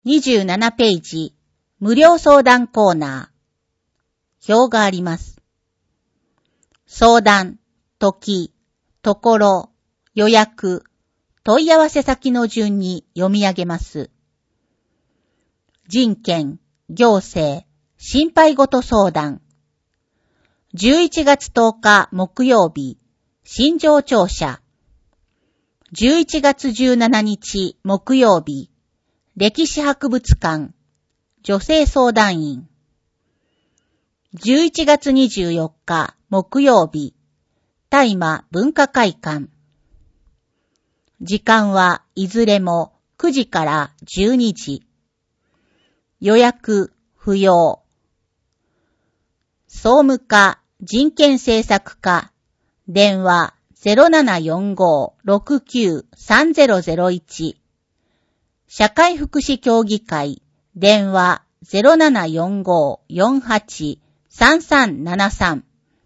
27ページ、無料相談コーナー。表があります。相談、時、ところ、予約、問い合わせ先の順に読み上げます。人権、行政、心配事相談。11月10日木曜日、心情聴者。11月17日木曜日、歴史博物館、女性相談員。11月24日木曜日、大麻文化会館。時間はいずれも9時から12時。予約不要。総務課人権政策課電話 0745-693001 社会福祉協議会電話 0745-483373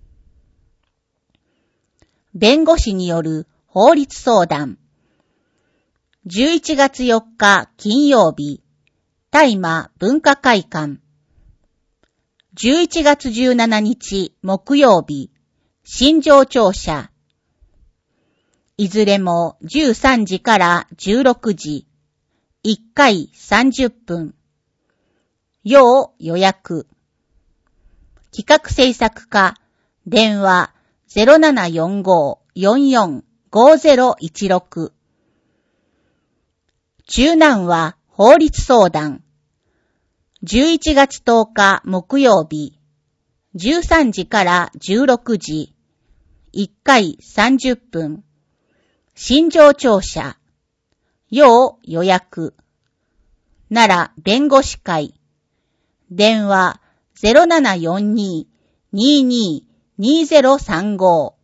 弁護士による法律相談。11月4日金曜日、大麻文化会館。11月17日木曜日、心情聴者。いずれも13時から16時、1回30分。要予約。企画制作課、電話 0745-445016。中南は法律相談。11月10日木曜日、13時から16時、1回30分。心情聴者。要予約。奈良弁護士会。電話 0742-22-2035。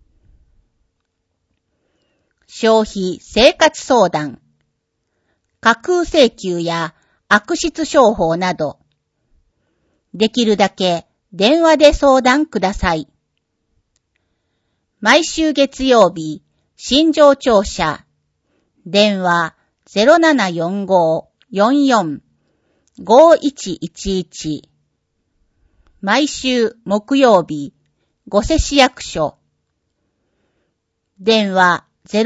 消費生活相談。架空請求や悪質商法など。できるだけ電話で相談ください。毎週月曜日、心情聴者。電話 0745-44-5111。毎週木曜日、御所市役所。電話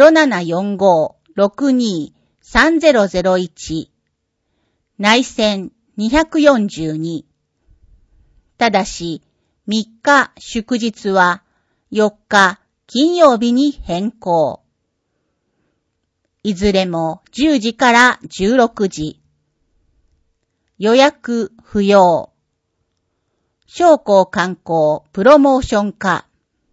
0745-62-3001。内線242。ただし、3日祝日は4日金曜日に変更。いずれも10時から16時。予約不要。商工観光プロモーション課。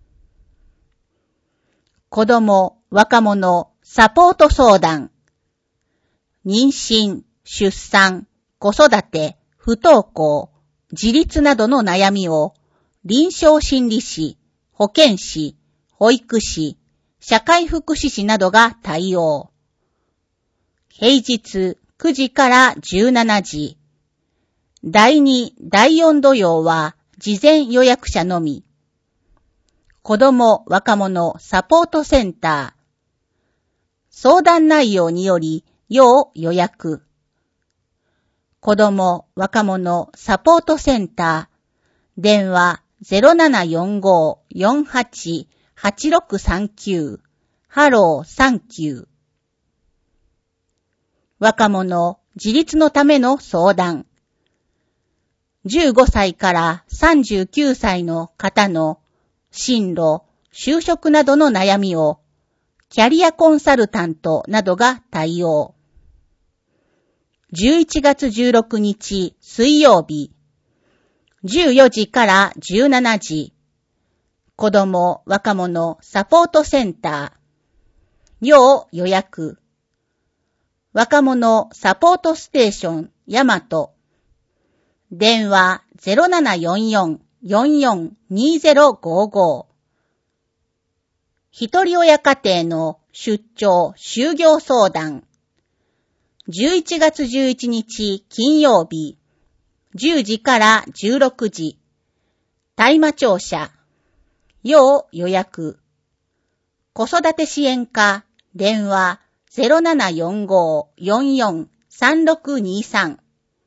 子ども、若者、サポート相談。妊娠、出産、子育て、不登校、自立などの悩みを臨床心理士、保健師、保育士、社会福祉士などが対応。平日9時から17時。第2、第4土曜は事前予約者のみ。子ども・若者サポートセンター。相談内容により要予約。子ども・若者サポートセンター。電話 0745-488639。ハローサンキュー。若者自立のための相談。15歳から39歳の方の進路、就職などの悩みをキャリアコンサルタントなどが対応。11月16日水曜日、14時から17時、子ども・若者サポートセンター。要予約。若者サポートステーション大和。電話 0744-442055。一人親家庭の出張・就業相談。11月11日金曜日、10時から16時。大麻庁舎。要予約。子育て支援課。電話 0745-44-30 3623。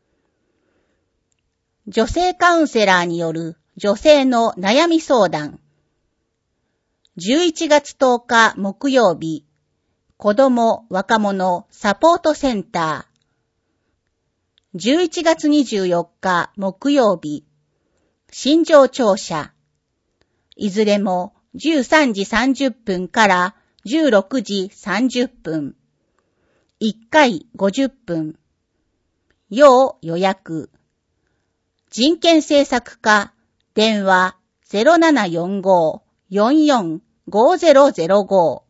女性カウンセラーによる女性の悩み相談。11月10日木曜日、子ども若者サポートセンター。11月24日木曜日、心情聴取。いずれも13時30分から16時30分。1回50分。要予約。人権政策課、電話 0745-445005。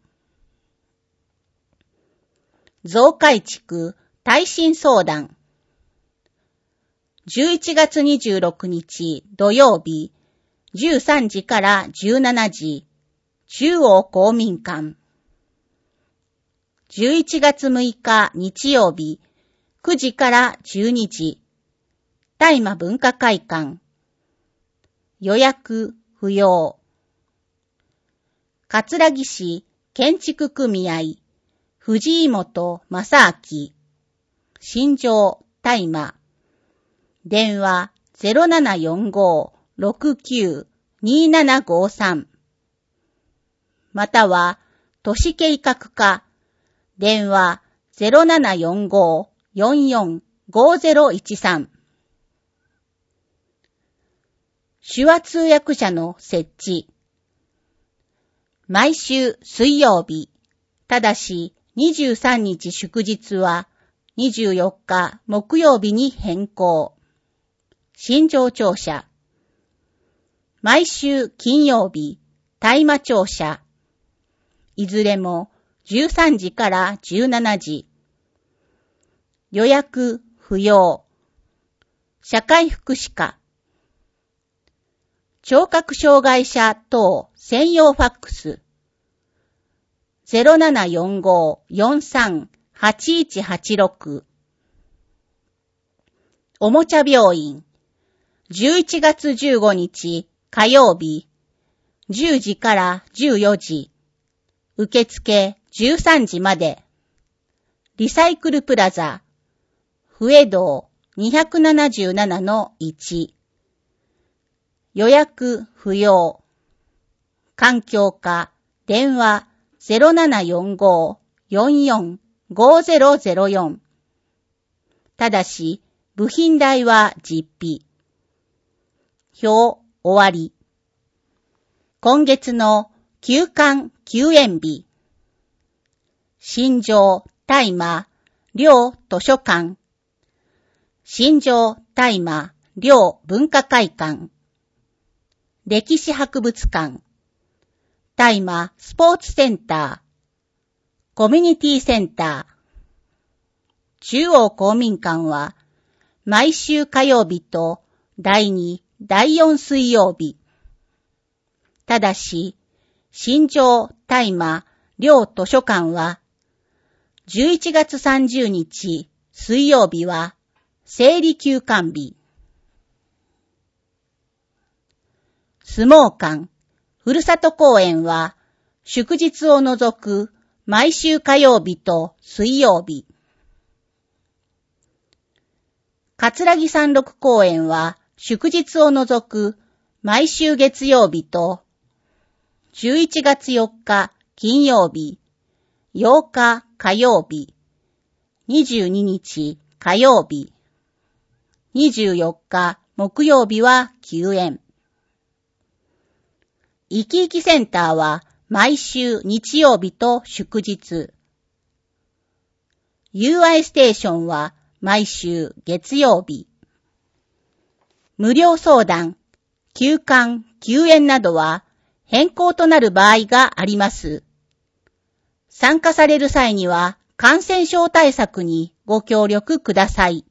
増改築耐震相談。11月26日土曜日、13時から17時、中央公民館。11月6日日曜日、9時から12時、大麻文化会館。予約不要。葛城市建築組合、藤井本正明。心情大麻。電話 0745-692753。または、都市計画課。電話 0745-445013。手話通訳者の設置。毎週水曜日。ただし23日祝日は24日木曜日に変更。心情聴取。毎週金曜日。大麻聴取。いずれも13時から17時。予約不要。社会福祉課。聴覚障害者等専用ファックス。0745-43-8186。おもちゃ病院。11月15日火曜日。10時から14時。受付13時まで。リサイクルプラザ。不江道 277-1。予約不要。環境課。電話 0745-445004。ただし、部品代は実費。表終わり。今月の休館休園日。心情大麻両図書館。心情大麻両文化会館。歴史博物館。大麻スポーツセンター。コミュニティセンター。中央公民館は毎週火曜日と第2、第4水曜日。ただし、心情大麻両図書館は11月30日水曜日は生理休館日。相撲館、ふるさと公園は祝日を除く毎週火曜日と水曜日。葛城山麓公園は祝日を除く毎週月曜日と11月4日金曜日、8日火曜日、22日火曜日、24日木曜日は休園。いきいきセンターは毎週日曜日と祝日。UI ステーションは毎週月曜日。無料相談、休館、休園などは変更となる場合があります。参加される際には感染症対策にご協力ください。